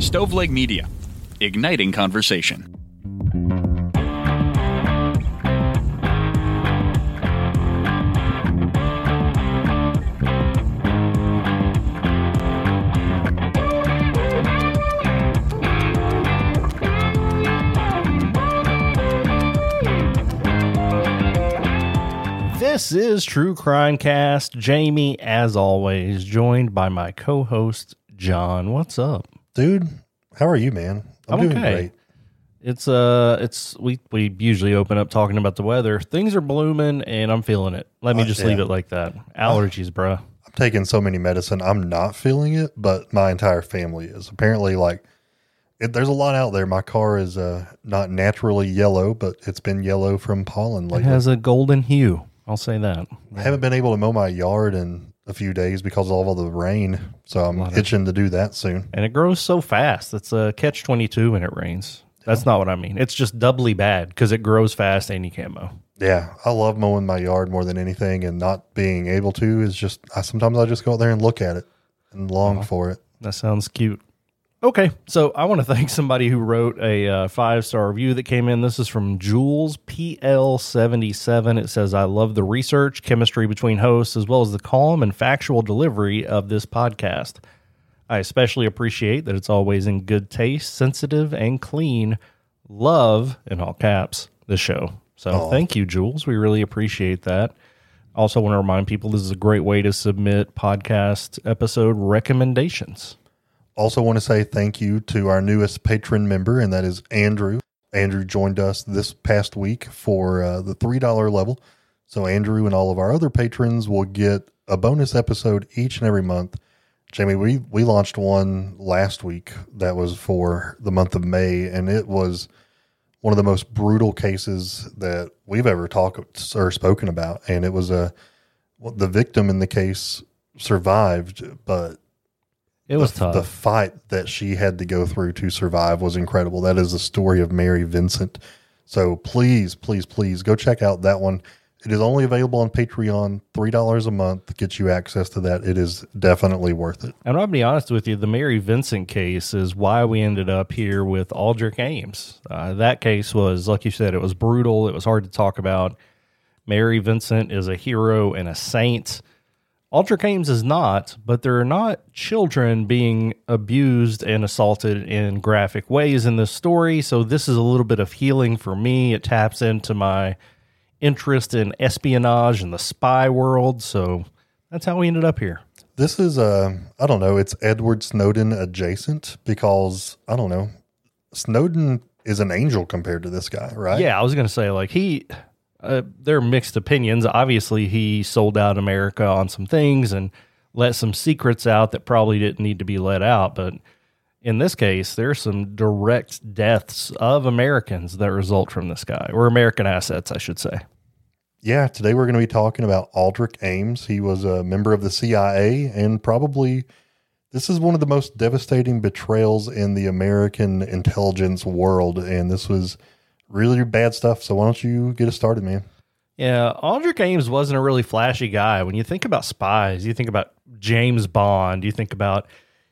Stoveleg Media, igniting conversation. This is True Crime Cast. Jamie, as always, joined by my co-host, John. What's up? Dude, how are you, man? I'm doing okay. Great. We usually open up talking about the weather. Things are blooming, and I'm feeling it. Let me just leave it like that. Allergies, bruh. I'm taking so many medicine. I'm not feeling it, but my entire family is. Apparently, there's a lot out there. My car is not naturally yellow, but it's been yellow from pollen lately. It has a golden hue. I'll say that. I haven't been able to mow my yard in a few days because of all the rain, so I'm itching to do that soon. And it grows so fast. It's a catch-22 when it rains. That's not what I mean. It's just doubly bad because it grows fast and you can't mow. Yeah, I love mowing my yard more than anything, and not being able to is just, sometimes I just go out there and look at it and long for it. That sounds cute. Okay, so I want to thank somebody who wrote a 5-star review that came in. This is from Jules PL77. It says, I love the research, chemistry between hosts, as well as the calm and factual delivery of this podcast. I especially appreciate that it's always in good taste, sensitive, and clean. Love, in all caps, the show. So Thank you, Jules. We really appreciate that. Also want to remind people this is a great way to submit podcast episode recommendations. Also want to say thank you to our newest patron member, and that is Andrew. Andrew joined us this past week for the $3 level. So Andrew and all of our other patrons will get a bonus episode each and every month. Jamie, we launched one last week that was for the month of May, and it was one of the most brutal cases that we've ever talked or spoken about. And it was the victim in the case survived, but it was tough. The fight that she had to go through to survive was incredible. That is the story of Mary Vincent. So please, please, please go check out that one. It is only available on Patreon. $3 a month gets you access to that. It is definitely worth it. And I'll be honest with you, the Mary Vincent case is why we ended up here with Aldrich Ames. That case was, like you said, it was brutal. It was hard to talk about. Mary Vincent is a hero and a saint. Aldrich Ames is not, but there are not children being abused and assaulted in graphic ways in this story, so this is a little bit of healing for me. It taps into my interest in espionage and the spy world, so that's how we ended up here. This is, I don't know, it's Edward Snowden adjacent because, I don't know, Snowden is an angel compared to this guy, right? Yeah, I was going to say, like, there are mixed opinions. Obviously, he sold out America on some things and let some secrets out that probably didn't need to be let out. But in this case, there's some direct deaths of Americans that result from this guy, or American assets, I should say. Yeah, today we're going to be talking about Aldrich Ames. He was a member of the CIA, and probably this is one of the most devastating betrayals in the American intelligence world, and this was really bad stuff. So why don't you get us started, man? Yeah, Aldrich Ames wasn't a really flashy guy. When you think about spies, you think about James Bond, you think about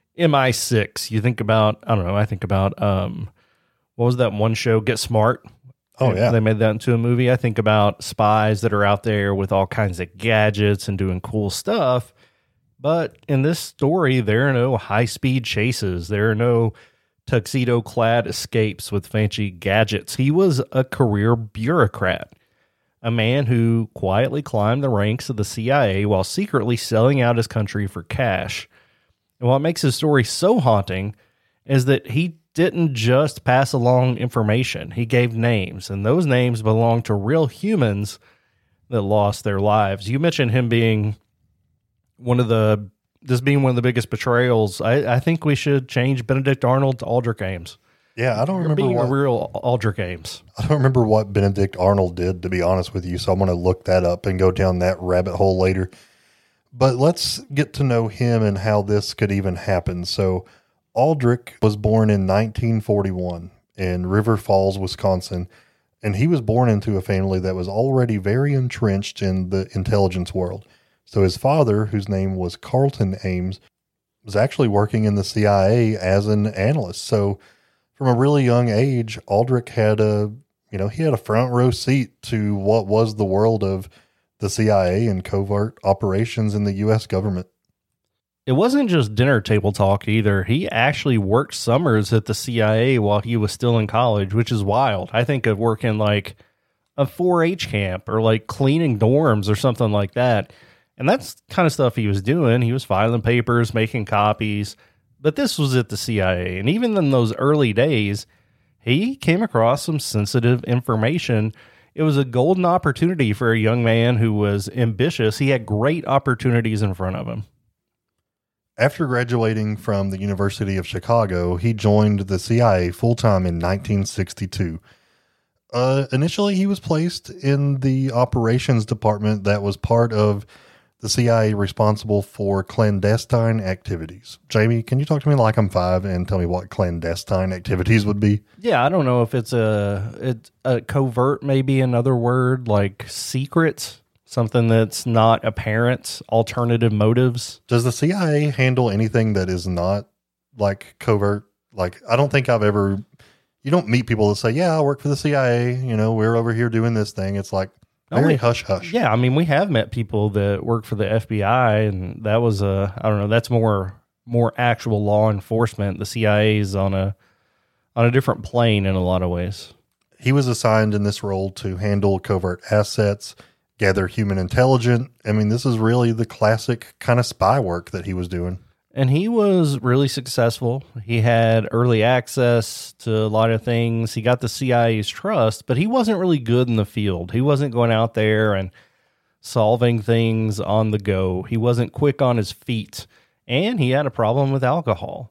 MI6, you think about, I think about, what was that one show, Get Smart? Oh, yeah. They made that into a movie. I think about spies that are out there with all kinds of gadgets and doing cool stuff. But in this story, there are no high-speed chases. There are no tuxedo-clad escapes with fancy gadgets. He was a career bureaucrat, a man who quietly climbed the ranks of the CIA while secretly selling out his country for cash. And what makes his story so haunting is that he didn't just pass along information. He gave names, and those names belonged to real humans that lost their lives. You mentioned him being one of the biggest betrayals. I think we should change Benedict Arnold to Aldrich Ames. Yeah, I don't remember being a real Aldrich Ames. I don't remember what Benedict Arnold did, to be honest with you, so I'm going to look that up and go down that rabbit hole later. But let's get to know him and how this could even happen. So Aldrich was born in 1941 in River Falls, Wisconsin, and he was born into a family that was already very entrenched in the intelligence world. So his father, whose name was Carlton Ames, was actually working in the CIA as an analyst. So from a really young age, Aldrich had he had a front row seat to what was the world of the CIA and covert operations in the U.S. government. It wasn't just dinner table talk either. He actually worked summers at the CIA while he was still in college, which is wild. I think of working like a 4-H camp or like cleaning dorms or something like that. And that's kind of stuff he was doing. He was filing papers, making copies, but this was at the CIA. And even in those early days, he came across some sensitive information. It was a golden opportunity for a young man who was ambitious. He had great opportunities in front of him. After graduating from the University of Chicago, he joined the CIA full-time in 1962. Initially, he was placed in the operations department that was part of the CIA responsible for clandestine activities. Jamie, can you talk to me like I'm 5 and tell me what clandestine activities would be? Yeah, I don't know if it's a covert, maybe another word, like secret. Something that's not apparent, alternative motives. Does the CIA handle anything that is not like covert? Like, I don't think you don't meet people that say, yeah, I work for the CIA. We're over here doing this thing. It's like very hush hush. Yeah. I mean, we have met people that work for the FBI, and that was I don't know, that's more actual law enforcement. The CIA is on a different plane in a lot of ways. He was assigned in this role to handle covert assets, gather human intelligence. I mean, this is really the classic kind of spy work that he was doing. And he was really successful. He had early access to a lot of things. He got the CIA's trust, but he wasn't really good in the field. He wasn't going out there and solving things on the go. He wasn't quick on his feet, and he had a problem with alcohol.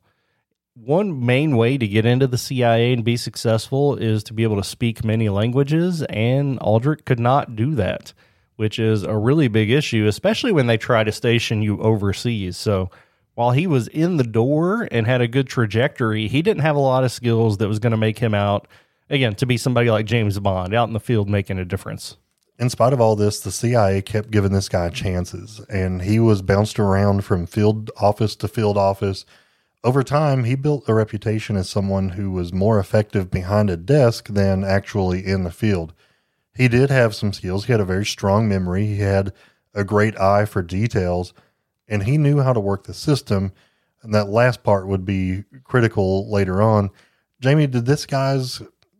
One main way to get into the CIA and be successful is to be able to speak many languages, and Aldrich could not do that, which is a really big issue, especially when they try to station you overseas. So while he was in the door and had a good trajectory, he didn't have a lot of skills that was going to make him out, again, to be somebody like James Bond, out in the field making a difference. In spite of all this, the CIA kept giving this guy chances, and he was bounced around from field office to field office. Over time, he built a reputation as someone who was more effective behind a desk than actually in the field. He did have some skills. He had a very strong memory. He had a great eye for details, and he knew how to work the system. And that last part would be critical later on. Jamie, did this guy's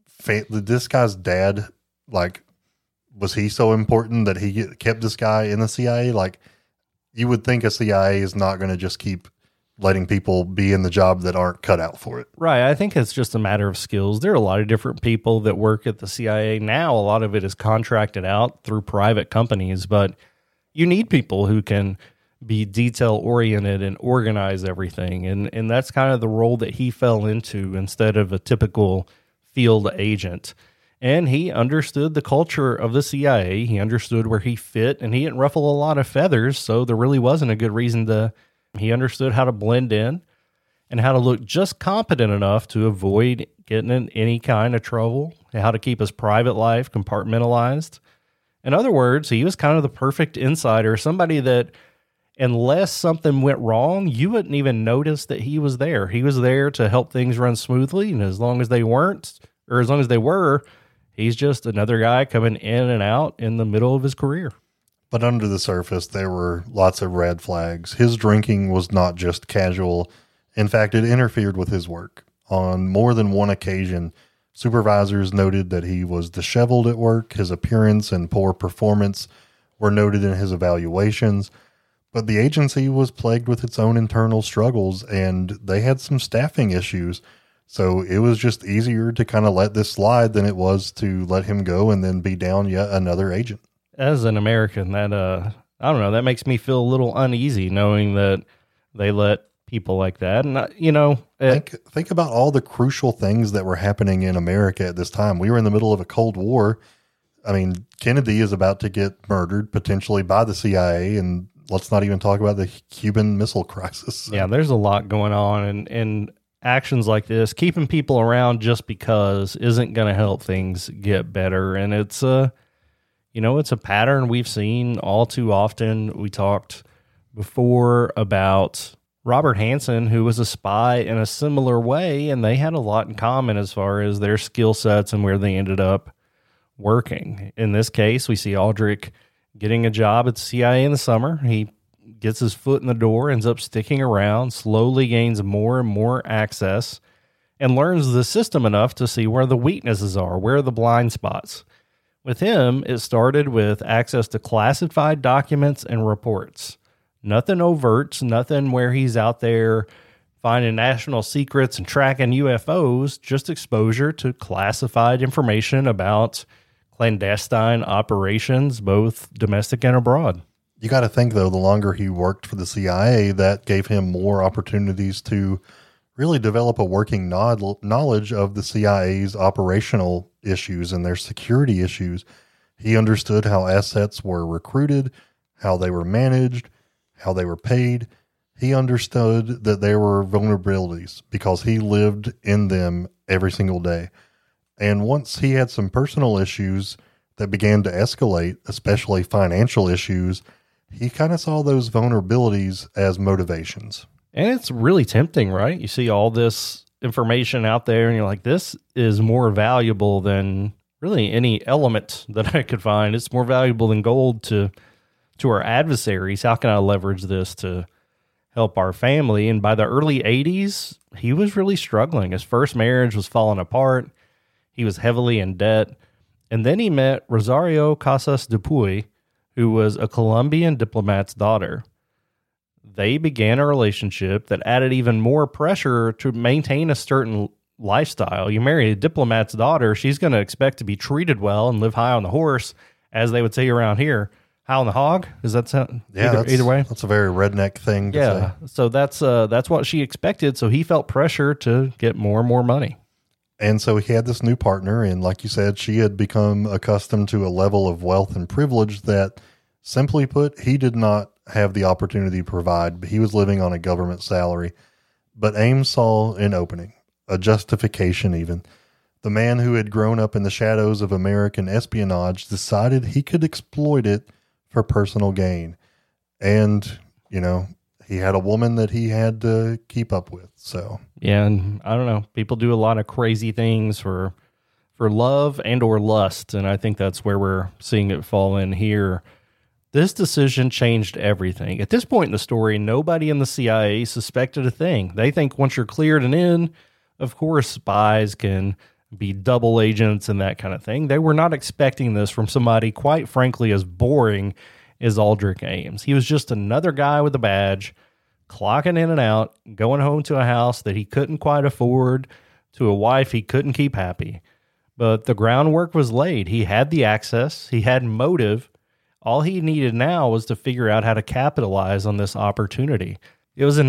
dad, was he so important that he kept this guy in the CIA? Like, you would think a CIA is not going to just keep letting people be in the job that aren't cut out for it. Right. I think it's just a matter of skills. There are a lot of different people that work at the CIA now. A lot of it is contracted out through private companies, but you need people who can be detail oriented and organize everything. And that's kind of the role that he fell into instead of a typical field agent. And he understood the culture of the CIA. He understood where he fit, and he didn't ruffle a lot of feathers. So there really wasn't a good reason he understood how to blend in and how to look just competent enough to avoid getting in any kind of trouble, how to keep his private life compartmentalized. In other words, he was kind of the perfect insider, somebody that unless something went wrong, you wouldn't even notice that he was there. He was there to help things run smoothly, and as long as they weren't, or as long as they were, he's just another guy coming in and out in the middle of his career. But under the surface, there were lots of red flags. His drinking was not just casual. In fact, it interfered with his work. On more than one occasion, supervisors noted that he was disheveled at work. His appearance and poor performance were noted in his evaluations. But the agency was plagued with its own internal struggles, and they had some staffing issues. So it was just easier to kind of let this slide than it was to let him go and then be down yet another agent. As an American, that I don't know, that makes me feel a little uneasy knowing that they let people like that. And think about all the crucial things that were happening in America at this time. We were in the middle of a Cold War. I mean, Kennedy is about to get murdered potentially by the CIA, and let's not even talk about the Cuban Missile Crisis. Yeah, there's a lot going on, and actions like this, keeping people around just because, isn't going to help things get better. And it's it's a pattern we've seen all too often. We talked before about Robert Hansen, who was a spy in a similar way, and they had a lot in common as far as their skill sets and where they ended up working. In this case, we see Aldrich getting a job at the CIA in the summer. He gets his foot in the door, ends up sticking around, slowly gains more and more access, and learns the system enough to see where the weaknesses are, where are the blind spots. With him, it started with access to classified documents and reports. Nothing overt, nothing where he's out there finding national secrets and tracking UFOs, just exposure to classified information about clandestine operations, both domestic and abroad. You got to think, though, the longer he worked for the CIA, that gave him more opportunities to really develop a working knowledge of the CIA's operational issues and their security issues. He understood how assets were recruited, how they were managed, how they were paid. He understood that there were vulnerabilities because he lived in them every single day. And once he had some personal issues that began to escalate, especially financial issues, he kind of saw those vulnerabilities as motivations. And it's really tempting, right? You see all this information out there and you're like, this is more valuable than really any element that I could find. It's more valuable than gold to our adversaries. How can I leverage this to help our family? And by the early 80s, he was really struggling. His first marriage was falling apart. He was heavily in debt. And then he met Rosario Casas Dupuy, who was a Colombian diplomat's daughter. They began a relationship that added even more pressure to maintain a certain lifestyle. You marry a diplomat's daughter, she's going to expect to be treated well and live high on the horse, as they would say around here. High on the hog? Does that sound? Yeah, either way? That's a very redneck thing to say. So that's what she expected. So he felt pressure to get more and more money. And so he had this new partner, and like you said, she had become accustomed to a level of wealth and privilege that, simply put, he did not have the opportunity to provide. But he was living on a government salary. But Ames saw an opening, a justification even. The man who had grown up in the shadows of American espionage decided he could exploit it for personal gain. And, you know, he had a woman that he had to keep up with. So, yeah, and I don't know, people do a lot of crazy things for love and or lust, and I think that's where we're seeing it fall in here. This decision changed everything. At this point in the story, nobody in the CIA suspected a thing. They think once you're cleared and in, of course, spies can be double agents and that kind of thing. They were not expecting this from somebody, quite frankly, as boring as Aldrich Ames. He was just another guy with a badge, clocking in and out, going home to a house that he couldn't quite afford, to a wife he couldn't keep happy. But the groundwork was laid. He had the access. He had motive. All he needed now was to figure out how to capitalize on this opportunity. It was in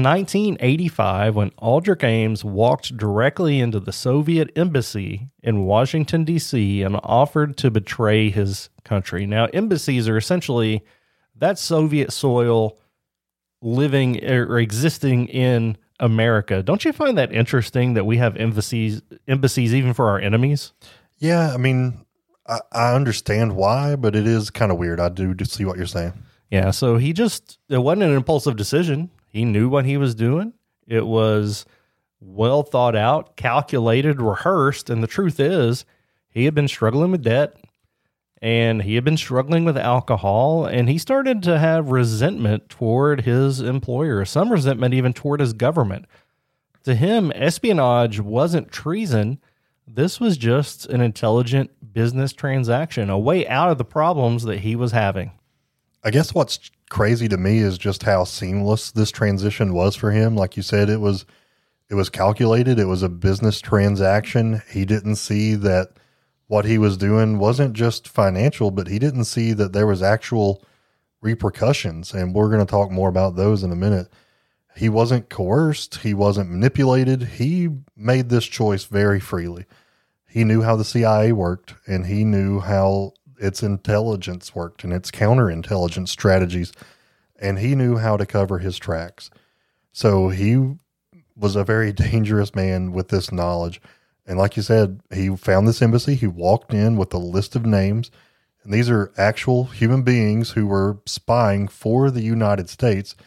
1985 when Aldrich Ames walked directly into the Soviet embassy in Washington, D.C. and offered to betray his country. Now, embassies are essentially that Soviet soil living or existing in America. Don't you find that interesting that we have embassies even for our enemies? Yeah, I mean, I understand why, but it is kind of weird. I do see what you're saying. Yeah, so it wasn't an impulsive decision. He knew what he was doing. It was well thought out, calculated, rehearsed. And the truth is, he had been struggling with debt and he had been struggling with alcohol. And he started to have resentment toward his employer, some resentment even toward his government. To him, espionage wasn't treason. This was just an intelligent business transaction, a way out of the problems that he was having. I guess what's crazy to me is just how seamless this transition was for him. Like you said, it was calculated. It was a business transaction. He didn't see that what he was doing wasn't just financial, but he didn't see that there was actual repercussions. And we're going to talk more about those in a minute. He wasn't coerced. He wasn't manipulated. He made this choice very freely. He knew how the CIA worked, and he knew how its intelligence worked and its counterintelligence strategies, and he knew how to cover his tracks. So he was a very dangerous man with this knowledge. And like you said, he found this embassy. He walked in with a list of names, and these are actual human beings who were spying for the United States.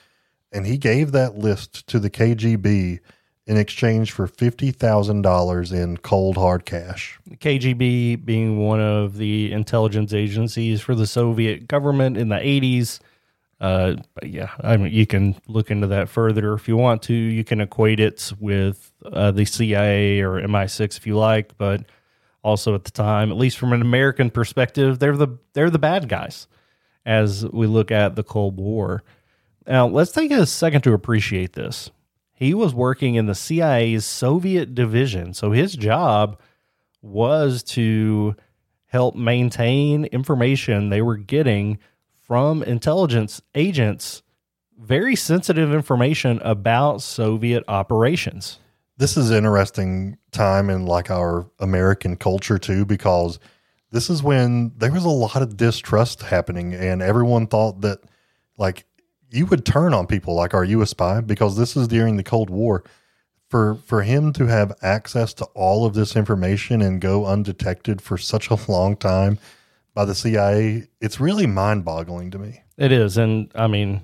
and he gave that list to the KGB in exchange for $50,000 in cold hard cash. The KGB being one of the intelligence agencies for the Soviet government in the 80s. But yeah, I mean, you can look into that further if you want to. You can equate it with the CIA or MI6 if you like, but also at the time, at least from an American perspective, they're the bad guys as we look at the Cold War. Now, let's take a second to appreciate this. He was working in the CIA's Soviet division, so his job was to help maintain information they were getting from intelligence agents, very sensitive information about Soviet operations. This is an interesting time in like our American culture too, because this is when there was a lot of distrust happening and everyone thought that like you would turn on people like, are you a spy? Because this is during the Cold War. For him to have access to all of this information and go undetected for such a long time by the CIA, it's really mind-boggling to me. It is. And I mean,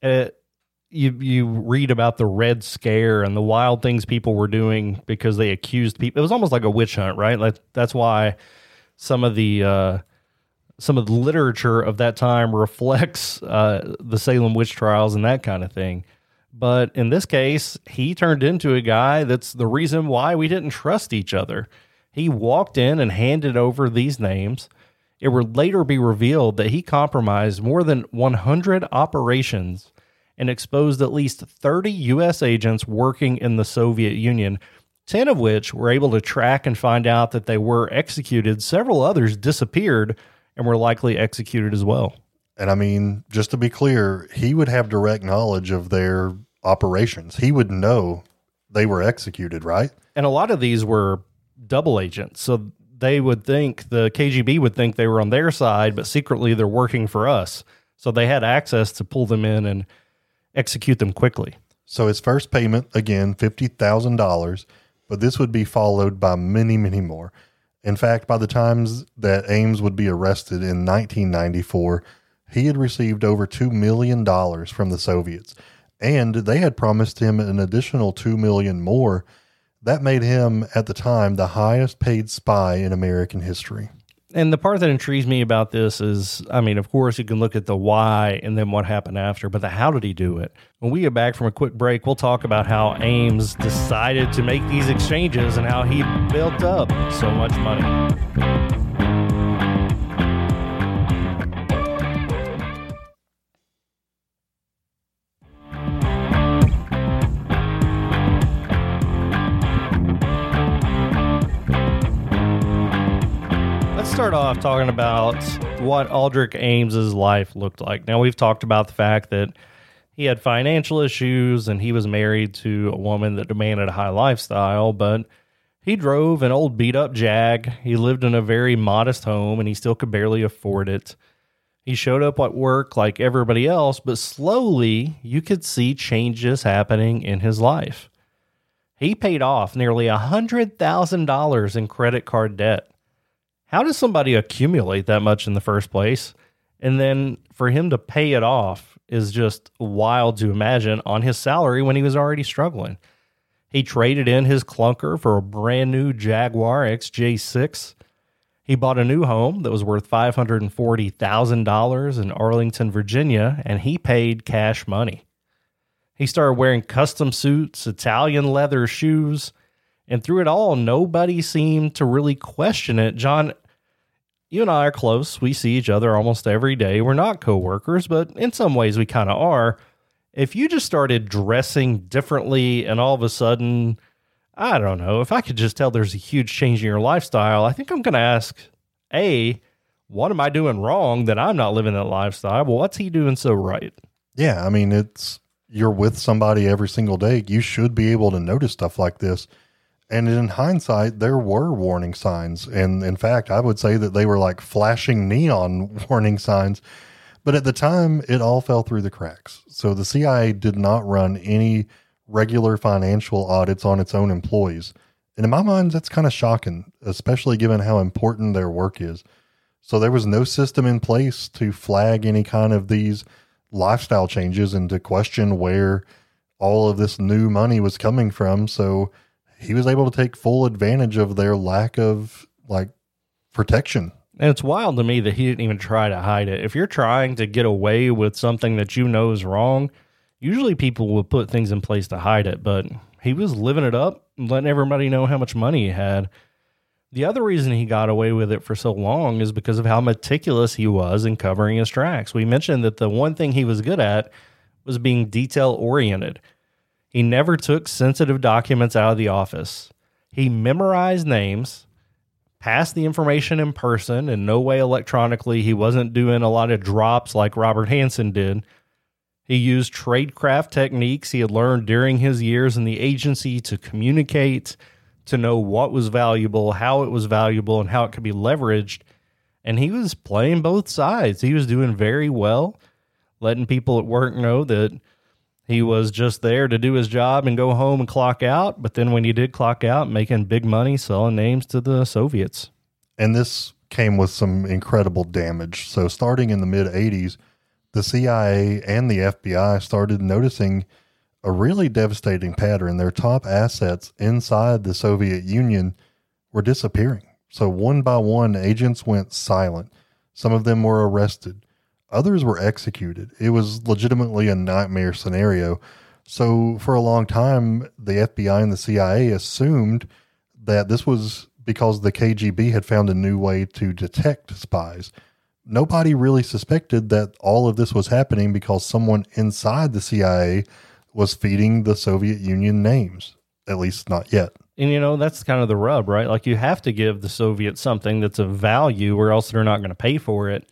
you read about the Red Scare and the wild things people were doing because they accused people. It was almost like a witch hunt, right? Like that's why some of the literature of that time reflects the Salem witch trials and that kind of thing. But in this case, he turned into a guy that's the reason why we didn't trust each other. He walked in and handed over these names. It would later be revealed that he compromised more than 100 operations and exposed at least 30 U.S. agents working in the Soviet Union, 10 of which were able to track and find out that they were executed. Several others disappeared and were likely executed as well. And I mean, just to be clear, he would have direct knowledge of their operations. He would know they were executed, right? And a lot of these were double agents. So they would think, the KGB would think they were on their side, but secretly they're working for us. So they had access to pull them in and execute them quickly. So his first payment, again, $50,000, but this would be followed by many, many more. In fact, by the times that Ames would be arrested in 1994, he had received over $2 million from the Soviets, and they had promised him an additional $2 million more. That made him, at the time, the highest paid spy in American history. And the part that intrigues me about this is, I mean, of course, you can look at the why and then what happened after, but the how did he do it? When we get back from a quick break, we'll talk about how Ames decided to make these exchanges and how he built up so much money. Start off talking about what Aldrich Ames's life looked like. Now, we've talked about the fact that he had financial issues and he was married to a woman that demanded a high lifestyle, but he drove an old beat-up Jag. He lived in a very modest home and he still could barely afford it. He showed up at work like everybody else, but slowly you could see changes happening in his life. He paid off nearly $100,000 in credit card debt. How does somebody accumulate that much in the first place? And then for him to pay it off is just wild to imagine on his salary when he was already struggling. He traded in his clunker for a brand new Jaguar XJ6. He bought a new home that was worth $540,000 in Arlington, Virginia, and he paid cash money. He started wearing custom suits, Italian leather shoes, and through it all, nobody seemed to really question it. John, you and I are close. We see each other almost every day. We're not coworkers, but in some ways we kind of are. If you just started dressing differently and all of a sudden, I don't know, if I could just tell there's a huge change in your lifestyle, I think I'm going to ask, A, what am I doing wrong that I'm not living that lifestyle? Well, what's he doing so right? Yeah, I mean, you're with somebody every single day. You should be able to notice stuff like this. And in hindsight, there were warning signs. And in fact, I would say that they were like flashing neon warning signs. But at the time, it all fell through the cracks. So the CIA did not run any regular financial audits on its own employees. And in my mind, that's kind of shocking, especially given how important their work is. So there was no system in place to flag any kind of these lifestyle changes and to question where all of this new money was coming from. So he was able to take full advantage of their lack of like protection. And it's wild to me that he didn't even try to hide it. If you're trying to get away with something that you know is wrong, usually people will put things in place to hide it, but he was living it up and letting everybody know how much money he had. The other reason he got away with it for so long is because of how meticulous he was in covering his tracks. We mentioned that the one thing he was good at was being detail-oriented. He never took sensitive documents out of the office. He memorized names, passed the information in person, and no way electronically. He wasn't doing a lot of drops like Robert Hansen did. He used tradecraft techniques he had learned during his years in the agency to communicate, to know what was valuable, how it was valuable, and how it could be leveraged. And he was playing both sides. He was doing very well, letting people at work know that he was just there to do his job and go home and clock out. But then when he did clock out, making big money, selling names to the Soviets. And this came with some incredible damage. So starting in the mid-'80s, the CIA and the FBI started noticing a really devastating pattern. Their top assets inside the Soviet Union were disappearing. So one by one, agents went silent. Some of them were arrested. Others were executed. It was legitimately a nightmare scenario. So for a long time, the FBI and the CIA assumed that this was because the KGB had found a new way to detect spies. Nobody really suspected that all of this was happening because someone inside the CIA was feeding the Soviet Union names, at least not yet. And, you know, that's kind of the rub, right? Like, you have to give the Soviets something that's of value or else they're not going to pay for it.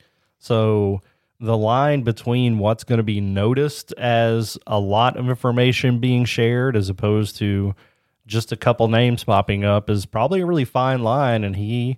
So the line between what's going to be noticed as a lot of information being shared as opposed to just a couple names popping up is probably a really fine line. And he,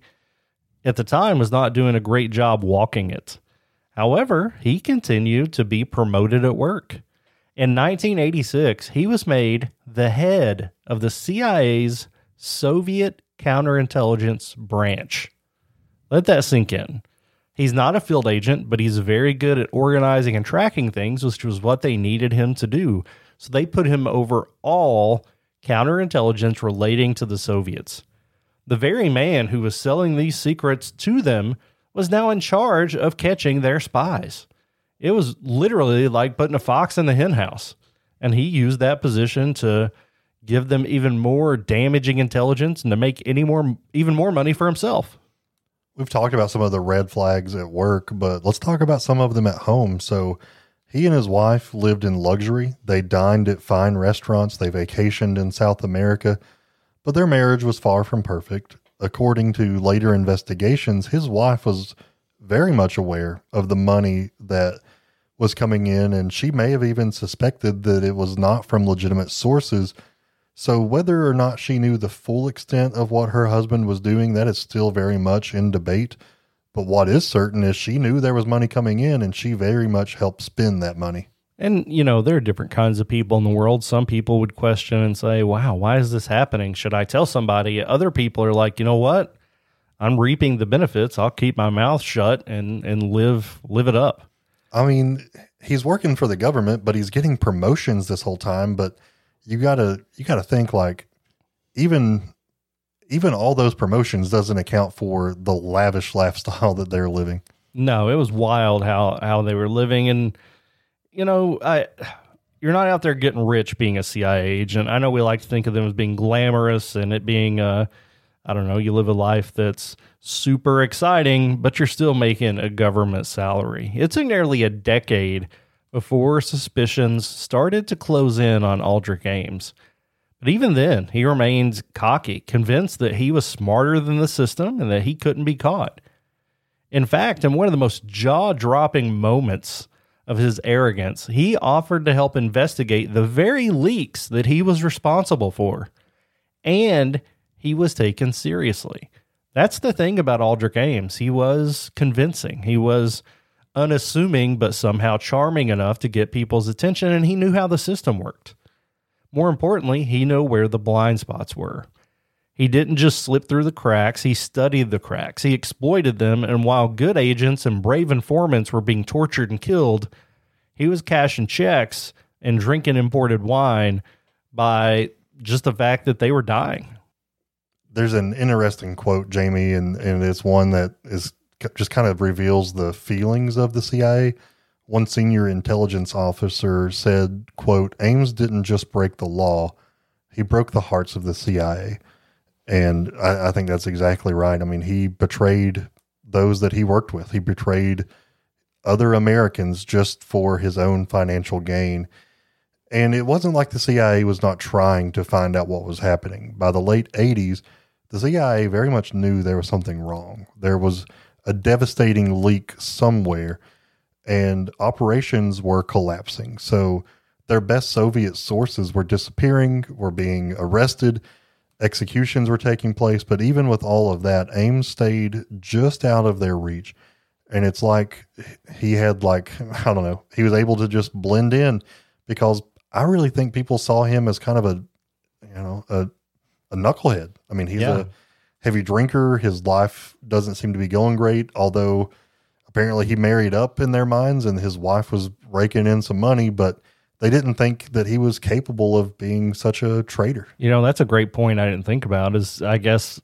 at the time, was not doing a great job walking it. However, he continued to be promoted at work. In 1986, he was made the head of the CIA's Soviet counterintelligence branch. Let that sink in. He's not a field agent, but he's very good at organizing and tracking things, which was what they needed him to do. So they put him over all counterintelligence relating to the Soviets. The very man who was selling these secrets to them was now in charge of catching their spies. It was literally like putting a fox in the hen house. And he used that position to give them even more damaging intelligence and to make even more money for himself. We've talked about some of the red flags at work, but let's talk about some of them at home. So he and his wife lived in luxury. They dined at fine restaurants. They vacationed in South America, but their marriage was far from perfect. According to later investigations, his wife was very much aware of the money that was coming in, and she may have even suspected that it was not from legitimate sources. So whether or not she knew the full extent of what her husband was doing, that is still very much in debate. But what is certain is she knew there was money coming in, and she very much helped spend that money. And, you know, there are different kinds of people in the world. Some people would question and say, wow, why is this happening? Should I tell somebody? Other people are like, you know what? I'm reaping the benefits. I'll keep my mouth shut and live it up. I mean, he's working for the government, but he's getting promotions this whole time. But you gotta think, like, even all those promotions doesn't account for the lavish lifestyle that they're living. No, it was wild how they were living. And, you know, you're not out there getting rich being a CIA agent. I know we like to think of them as being glamorous and it being, I don't know, you live a life that's super exciting, but you're still making a government salary. It took nearly a decade before suspicions started to close in on Aldrich Ames. But even then, he remained cocky, convinced that he was smarter than the system and that he couldn't be caught. In fact, in one of the most jaw-dropping moments of his arrogance, he offered to help investigate the very leaks that he was responsible for. And he was taken seriously. That's the thing about Aldrich Ames. He was convincing. He was unassuming, but somehow charming enough to get people's attention, and he knew how the system worked. More importantly, he knew where the blind spots were. He didn't just slip through the cracks, he studied the cracks. He exploited them, and while good agents and brave informants were being tortured and killed, He was cashing checks and drinking imported wine by just the fact that they were dying. There's an interesting quote, Jamie, and it's one that is just kind of reveals the feelings of the CIA. One senior intelligence officer said, quote, "Ames didn't just break the law, he broke the hearts of the CIA." And I think that's exactly right. I mean, he betrayed those that he worked with. He betrayed other Americans just for his own financial gain. And it wasn't like the CIA was not trying to find out what was happening. By the late 80s, the CIA very much knew there was something wrong. There was a devastating leak somewhere, and operations were collapsing. So their best Soviet sources were disappearing, were being arrested, executions were taking place. But even with all of that, Ames stayed just out of their reach. And it's like he had I don't know, he was able to just blend in, because I really think people saw him as kind of a knucklehead. I mean, he's a heavy drinker. His life doesn't seem to be going great, although apparently he married up in their minds and his wife was raking in some money, but they didn't think that he was capable of being such a traitor. That's a great point I didn't think about, is I guess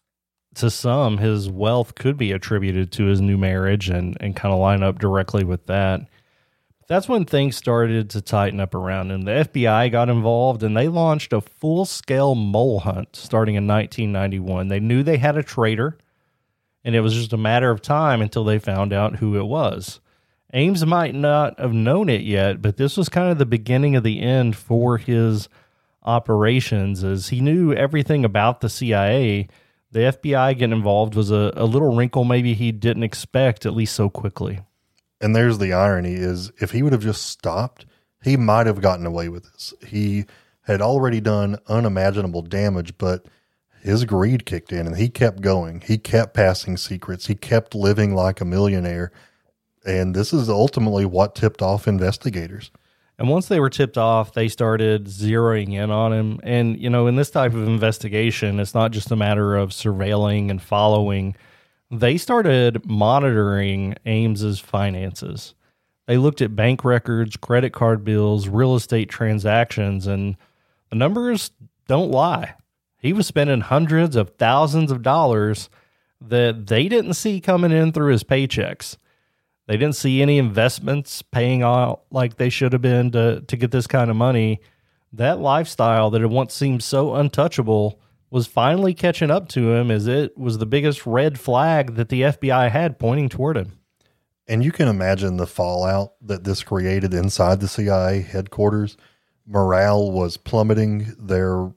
to some, his wealth could be attributed to his new marriage and kind of line up directly with that. That's when things started to tighten up around him. The FBI got involved and they launched a full-scale mole hunt starting in 1991. They knew they had a traitor, and it was just a matter of time until they found out who it was. Ames might not have known it yet, but this was kind of the beginning of the end for his operations, as he knew everything about the CIA. The FBI getting involved was a little wrinkle maybe he didn't expect, at least so quickly. And there's the irony, is if he would have just stopped, he might have gotten away with this. He had already done unimaginable damage, but his greed kicked in and he kept going. He kept passing secrets. He kept living like a millionaire. And this is ultimately what tipped off investigators. And once they were tipped off, they started zeroing in on him. And, in this type of investigation, it's not just a matter of surveilling and following. They started monitoring Ames's finances. They looked at bank records, credit card bills, real estate transactions, and the numbers don't lie. He was spending hundreds of thousands of dollars that they didn't see coming in through his paychecks. They didn't see any investments paying out like they should have been to get this kind of money. That lifestyle that had once seemed so untouchable was finally catching up to him, as it was the biggest red flag that the FBI had pointing toward him. And you can imagine the fallout that this created inside the CIA headquarters. Morale was plummeting. Their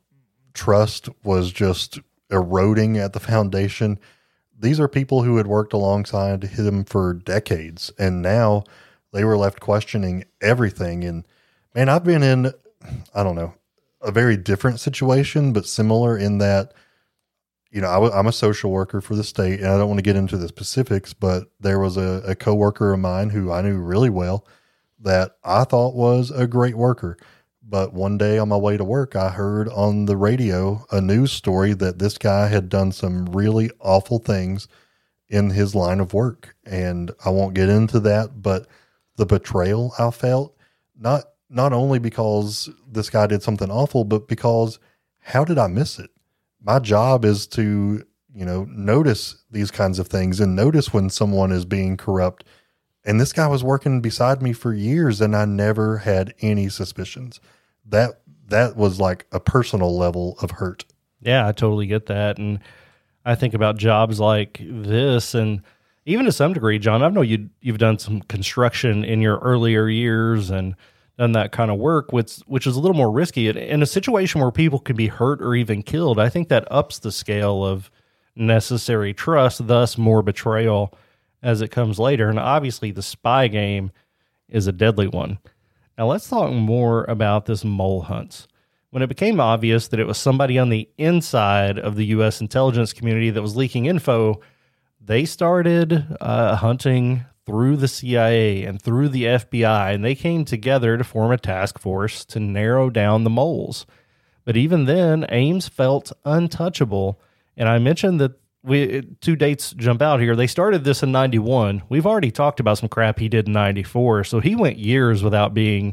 trust was just eroding at the foundation. These are people who had worked alongside him for decades, and now they were left questioning everything. And man, I've been in, I don't know, a very different situation, but similar in that, I'm a social worker for the state, and I don't want to get into the specifics, but there was a coworker of mine who I knew really well that I thought was a great worker. But one day on my way to work, I heard on the radio a news story that this guy had done some really awful things in his line of work. And I won't get into that, but the betrayal I felt, not only because this guy did something awful, but because how did I miss it? My job is to, notice these kinds of things and notice when someone is being corrupt. And this guy was working beside me for years and I never had any suspicions. That was like a personal level of hurt. Yeah, I totally get that. And I think about jobs like this, and even to some degree, John, I know you've done some construction in your earlier years and done that kind of work, which is a little more risky. In a situation where people can be hurt or even killed, I think that ups the scale of necessary trust, thus more betrayal as it comes later. And obviously the spy game is a deadly one. Now let's talk more about this mole hunts. When it became obvious that it was somebody on the inside of the U.S. intelligence community that was leaking info, they started hunting through the CIA and through the FBI, and they came together to form a task force to narrow down the moles. But even then, Ames felt untouchable, and I mentioned that two dates jump out here. They started this in 91. We've already talked about some crap he did in 94. So he went years without being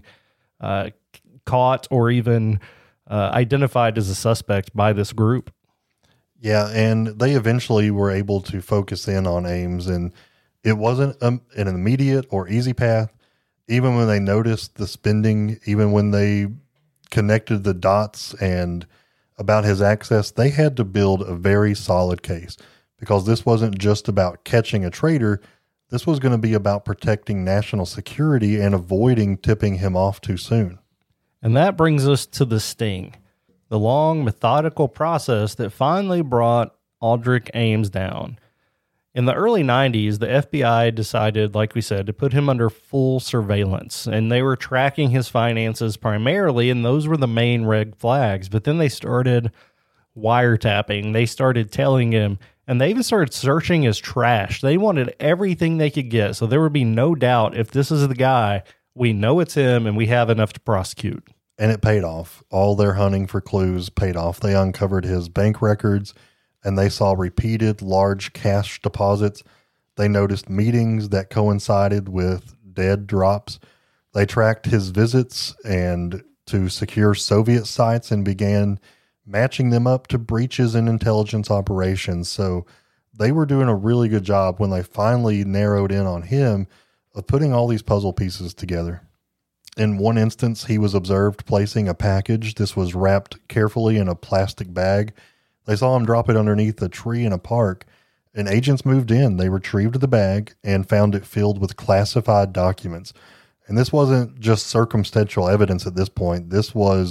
caught or even identified as a suspect by this group. Yeah, and they eventually were able to focus in on Ames, and it wasn't an immediate or easy path. Even when they noticed the spending, even when they connected the dots and about his access, they had to build a very solid case, because this wasn't just about catching a traitor. This was going to be about protecting national security and avoiding tipping him off too soon. And that brings us to the sting, the long, methodical process that finally brought Aldrich Ames down. In the early 90s, the FBI decided, like we said, to put him under full surveillance, and they were tracking his finances primarily, and those were the main red flags. But then they started wiretapping. They started telling him, and they even started searching his trash. They wanted everything they could get, so there would be no doubt if this is the guy, we know it's him, and we have enough to prosecute. And it paid off. All their hunting for clues paid off. They uncovered his bank records, and they saw repeated large cash deposits. They noticed meetings that coincided with dead drops. They tracked his visits and to secure Soviet sites and began matching them up to breaches in intelligence operations. So they were doing a really good job when they finally narrowed in on him of putting all these puzzle pieces together. In one instance, he was observed placing a package. This was wrapped carefully in a plastic bag. They saw him drop it underneath a tree in a park, and agents moved in. They retrieved the bag and found it filled with classified documents. And this wasn't just circumstantial evidence at this point. This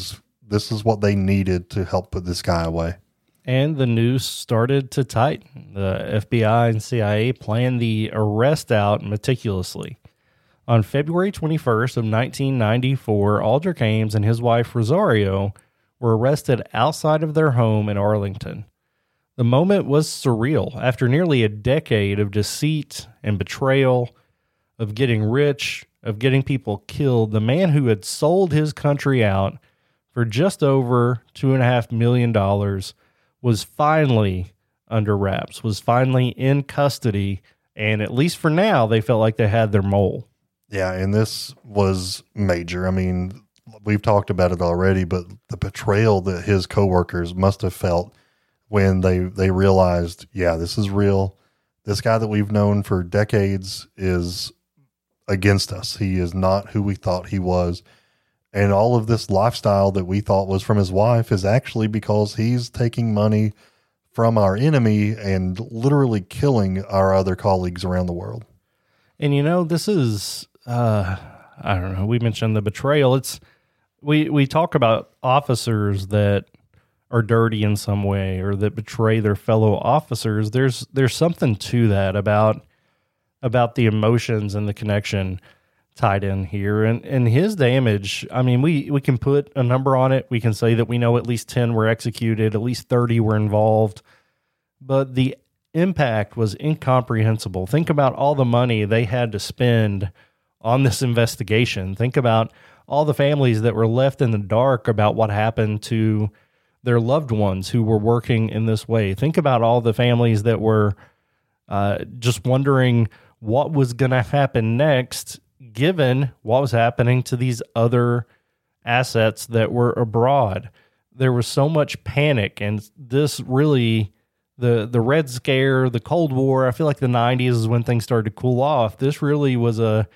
is what they needed to help put this guy away. And the noose started to tighten. The FBI and CIA planned the arrest out meticulously. On February 21st of 1994, Aldrich Ames and his wife Rosario were arrested outside of their home in Arlington. The moment was surreal. After nearly a decade of deceit and betrayal, of getting rich, of getting people killed, the man who had sold his country out for just over $2.5 million was finally under wraps, was finally in custody, and at least for now, they felt like they had their mole. Yeah, and this was major. I mean, we've talked about it already, but the betrayal that his coworkers must have felt when they realized, yeah, this is real. This guy that we've known for decades is against us. He is not who we thought he was. And all of this lifestyle that we thought was from his wife is actually because he's taking money from our enemy and literally killing our other colleagues around the world. And, you know, this is, I don't know, we mentioned the betrayal. We talk about officers that are dirty in some way or that betray their fellow officers. There's something to that about the emotions and the connection tied in here. And his damage, I mean, we can put a number on it. We can say that we know at least 10 were executed, at least 30 were involved, but the impact was incomprehensible. Think about all the money they had to spend on this investigation. Think about all the families that were left in the dark about what happened to their loved ones who were working in this way. Think about all the families that were just wondering what was going to happen next, given what was happening to these other assets that were abroad. There was so much panic, and this really, the Red Scare, the Cold War, I feel like the 90s is when things started to cool off. This really was a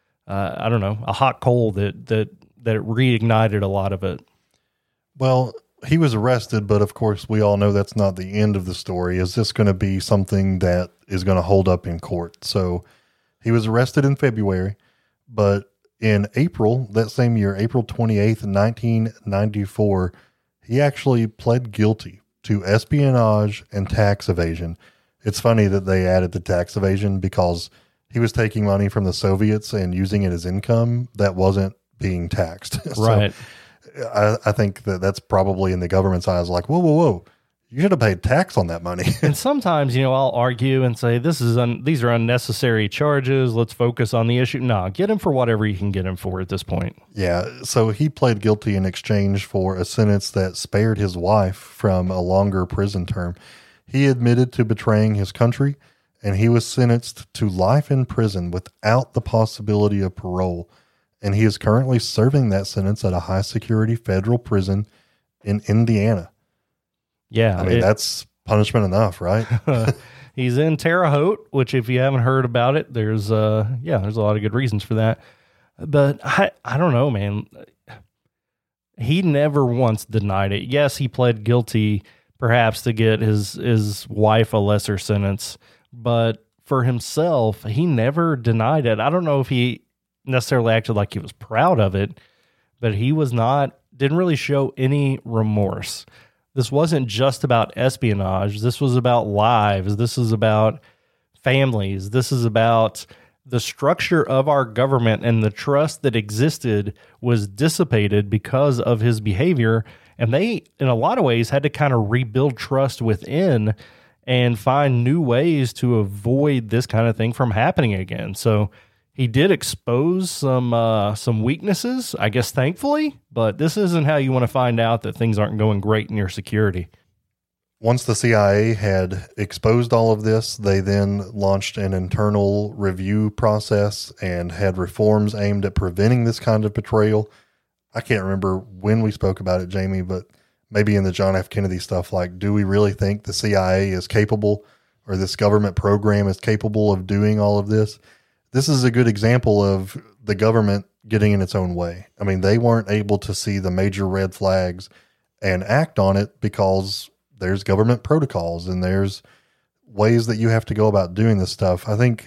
hot coal that reignited a lot of it. Well, he was arrested, but of course we all know that's not the end of the story. Is this going to be something that is going to hold up in court? So he was arrested in February, but in April, that same year, April 28th, 1994, he actually pled guilty to espionage and tax evasion. It's funny that they added the tax evasion because he was taking money from the Soviets and using it as income that wasn't being taxed. Right. So I think that's probably in the government's eyes like, whoa. You should have paid tax on that money. And sometimes, I'll argue and say, these are unnecessary charges. Let's focus on the issue. No, get him for whatever you can get him for at this point. Yeah. So he pled guilty in exchange for a sentence that spared his wife from a longer prison term. He admitted to betraying his country, and he was sentenced to life in prison without the possibility of parole. And he is currently serving that sentence at a high-security federal prison in Indiana. Yeah. I mean, that's punishment enough, right? He's in Terre Haute, which if you haven't heard about it, there's a lot of good reasons for that. But I don't know, man. He never once denied it. Yes, he pled guilty perhaps to get his wife a lesser sentence, but for himself, he never denied it. I don't know if he necessarily acted like he was proud of it, but he didn't really show any remorse. This wasn't just about espionage. This was about lives. This is about families. This is about the structure of our government, and the trust that existed was dissipated because of his behavior. And they, in a lot of ways, had to kind of rebuild trust within and find new ways to avoid this kind of thing from happening again. So he did expose some weaknesses, I guess, thankfully, but this isn't how you want to find out that things aren't going great in your security. Once the CIA had exposed all of this, they then launched an internal review process and had reforms aimed at preventing this kind of betrayal. I can't remember when we spoke about it, Jamie, but maybe in the John F. Kennedy stuff, like, do we really think the CIA is capable, or this government program is capable of doing all of this? This is a good example of the government getting in its own way. I mean, they weren't able to see the major red flags and act on it because there's government protocols and there's ways that you have to go about doing this stuff. I think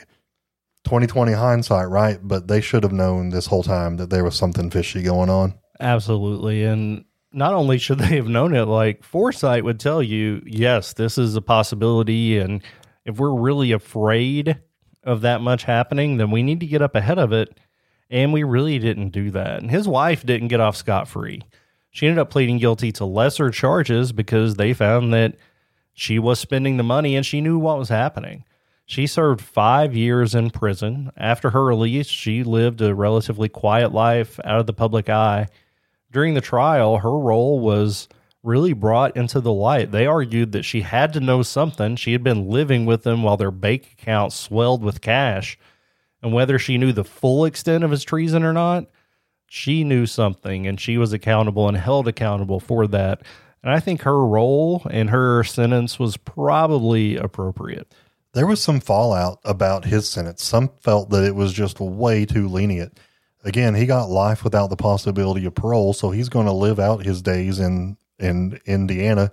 2020 hindsight, right? But they should have known this whole time that there was something fishy going on. Absolutely. And not only should they have known it, like foresight would tell you, yes, this is a possibility. And if we're really afraid of that much happening, then we need to get up ahead of it. And we really didn't do that. And his wife didn't get off scot-free. She ended up pleading guilty to lesser charges because they found that she was spending the money and she knew what was happening. She served 5 years in prison. After her release, she lived a relatively quiet life out of the public eye. During the trial, her role was really brought into the light. They argued that she had to know something. She had been living with them while their bank account swelled with cash. And whether she knew the full extent of his treason or not, she knew something, and she was accountable and held accountable for that. And I think her role and her sentence was probably appropriate. There was some fallout about his sentence. Some felt that it was just way too lenient. Again, he got life without the possibility of parole, so he's going to live out his days in Indiana.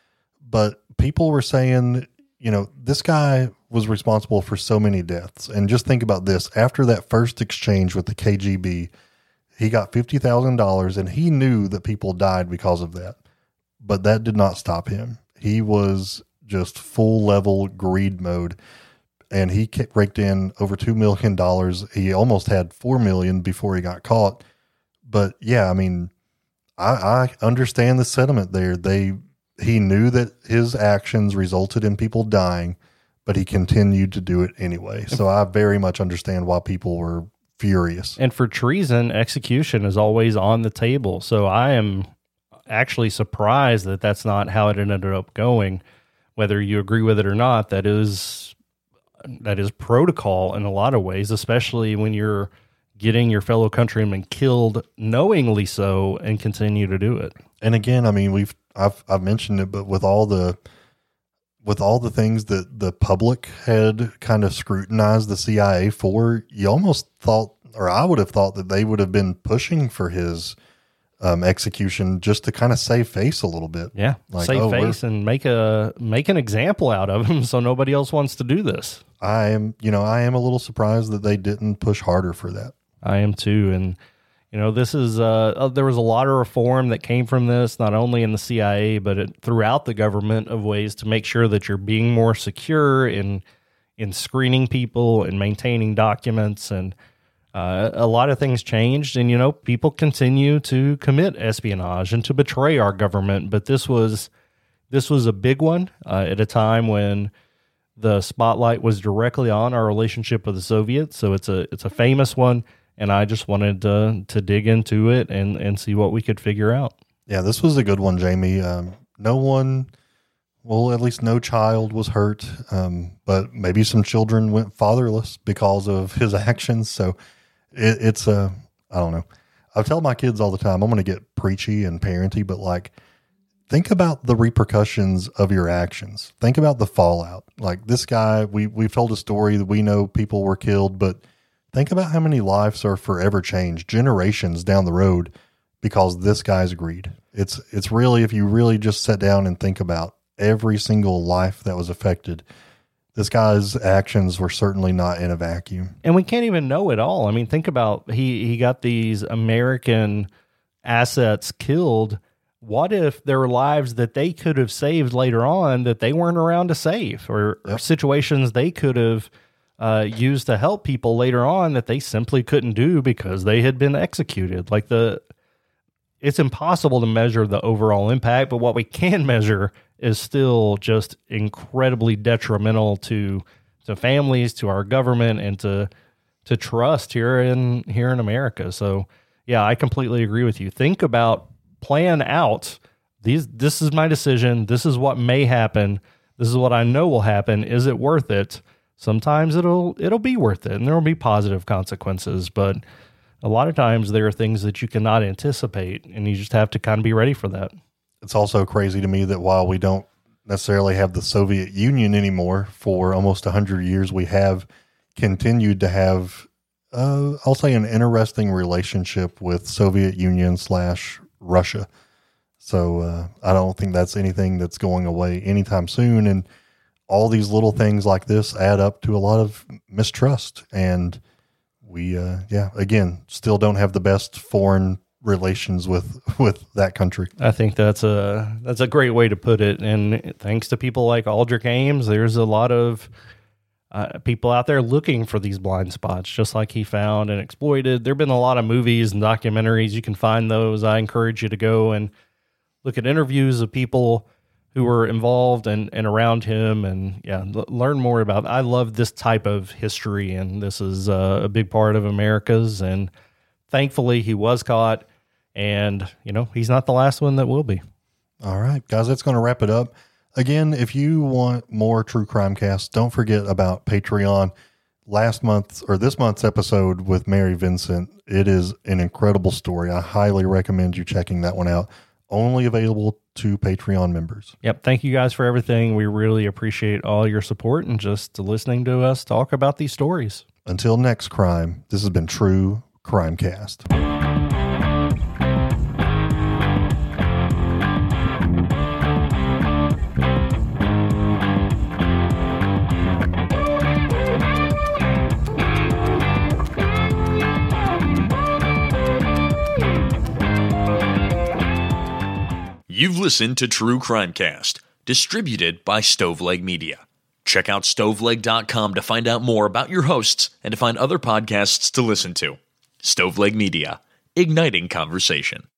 But people were saying, you know, this guy was responsible for so many deaths. And just think about this. After that first exchange with the KGB, he got $50,000, and he knew that people died because of that. But that did not stop him. He was just full level greed mode. And he raked in over $2 million. He almost had $4 million before he got caught. But yeah, I mean, I understand the sentiment there. He knew that his actions resulted in people dying, but he continued to do it anyway. So I very much understand why people were furious. And for treason, execution is always on the table. So I am actually surprised that that's not how it ended up going. Whether you agree with it or not, that is protocol in a lot of ways, especially when you're getting your fellow countrymen killed knowingly so and continue to do it. And again, I mean, I've mentioned it, but with all the things that the public had kind of scrutinized the CIA for, you almost thought, or I would have thought, that they would have been pushing for his execution just to kind of save face a little bit. Yeah, like, save face and make an example out of him so nobody else wants to do this. I am a little surprised that they didn't push harder for that. I am too. And, you know, this is, there was a lot of reform that came from this, not only in the CIA, but throughout the government, of ways to make sure that you're being more secure in screening people and maintaining documents. And a lot of things changed, and, you know, people continue to commit espionage and to betray our government. But this was a big one at a time when the spotlight was directly on our relationship with the Soviets. So it's a famous one. And I just wanted to dig into it and see what we could figure out. Yeah, this was a good one, Jamie. No one Well, at least no child was hurt, but maybe some children went fatherless because of his actions. So it's I don't know. I tell my kids all the time, I'm going to get preachy and parenty, but like, think about the repercussions of your actions. Think about the fallout. Like this guy, we've told a story that we know people were killed, but think about how many lives are forever changed, generations down the road, because this guy's greed. It's really, if you really just sit down and think about every single life that was affected, this guy's actions were certainly not in a vacuum. And we can't even know it all. I mean, think about he got these American assets killed. What if there were lives that they could have saved later on that they weren't around to save, or situations they could have used to help people later on that they simply couldn't do because they had been executed? Like it's impossible to measure the overall impact, but what we can measure is still just incredibly detrimental to families, to our government, and to trust here in America. So yeah, I completely agree with you. Think about, plan out this is my decision. This is what may happen. This is what I know will happen. Is it worth it? Sometimes it'll be worth it, and there will be positive consequences, but a lot of times there are things that you cannot anticipate, and you just have to kind of be ready for that. It's also crazy to me that while we don't necessarily have the Soviet Union anymore, for almost 100 years, we have continued to have, I'll say, an interesting relationship with Soviet Union / Russia. So I don't think that's anything that's going away anytime soon. And all these little things like this add up to a lot of mistrust. And we, again, still don't have the best foreign relations with that country. I think that's a great way to put it. And thanks to people like Aldrich Ames, there's a lot of people out there looking for these blind spots, just like he found and exploited. There have been a lot of movies and documentaries. You can find those. I encourage you to go and look at interviews of people who were involved and around him, and learn more about. I love this type of history, and this is a big part of America's. And thankfully, he was caught, and he's not the last one that will be. All right, guys, that's going to wrap it up. Again, if you want more True Crime Cast, don't forget about Patreon. This month's episode with Mary Vincent, it is an incredible story. I highly recommend you checking that one out. Only available to Patreon members. Yep. Thank you guys for everything. We really appreciate all your support and just listening to us talk about these stories. Until next crime, this has been True Crime Cast. You've listened to True Crime Cast, distributed by Stoveleg Media. Check out stoveleg.com to find out more about your hosts and to find other podcasts to listen to. Stoveleg Media, igniting conversation.